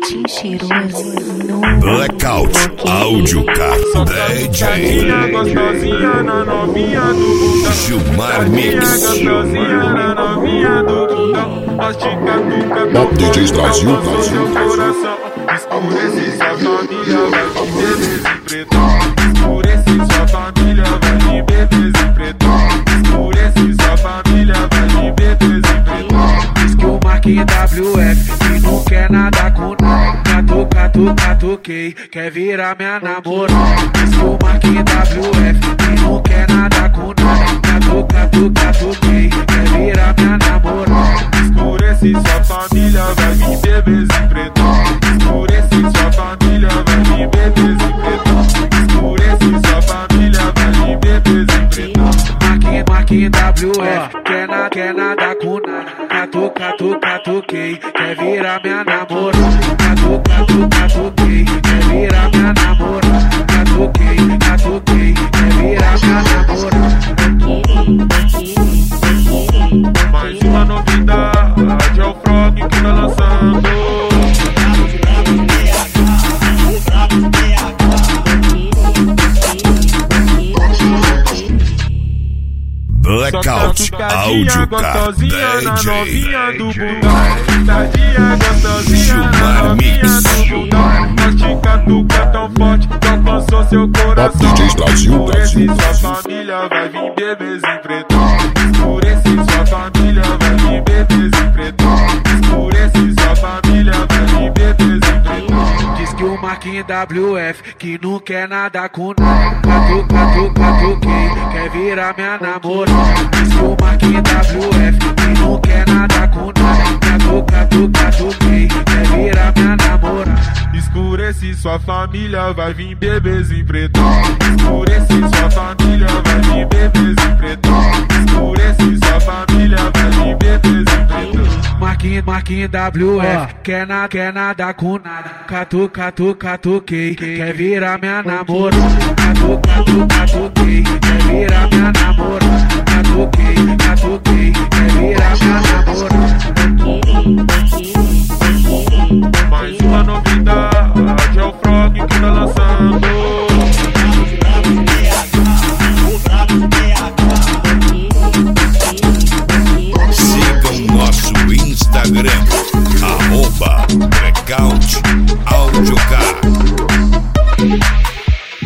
Martim cheiroso no Blackout Áudio Car DJ gostosinha na novinha do bundão. Gilmar Mix Gostosinha na novinha do bundão. Mastica tuca Top DJs Brasil, seu coração. Escurece sua família, vai viver desse pretão. Escurece sua família, vai viver desse pretão. Escurece sua família, vai viver desse pretão. Diz que o Marquinhos WF que não quer nada com nada. Catuquei, quer virar minha namorada. Diz que o Marquinhos WF que não quer nada com nada. Catuquei, quer virar minha namorada. Escurece sua família, vai vir beber esse pretão. Escurece sua família, vai vir beber esse pretão. Escurece sua família, vai vir beber esse pretão. Marquinhos WF quer nada com nada. Catuquei, quer virar minha namorada. Catuquei, quer virar minha namorada. Catuquei, quer virar minha namorada. Mais uma novidade é o Frog que tá lançando. Blackout Áudio Car gostosinha na novinha do DJ bundão. Tadinha gostosinha na Gilmar novinha Mix do bundão. Mastica tuca tão forte que alcançou seu coração. Top DJs Brasil, Escurece Brasil. sua família, vai vir beber esse pretão. Escurece sua família, vai vir beber esse pretão. Escurece sua família, vai vir beber esse pretão. Diz que o Marquinhos WF que não quer nada com nada. Catuquei, quer virar minha namorada. Diz que o Marquinhos WF que não quer nada com nada. Catuquei, quer virar minha namorada. Escurece sua família, vai vir beber em pretão. Escurece sua família, vai vir beber em pretão. Escurece sua família, vai vir beber em pretão. Marquinhos WF quer nada com nada. Catuquei, quer virar minha namorada. Catuquei, quer virar minha namorada.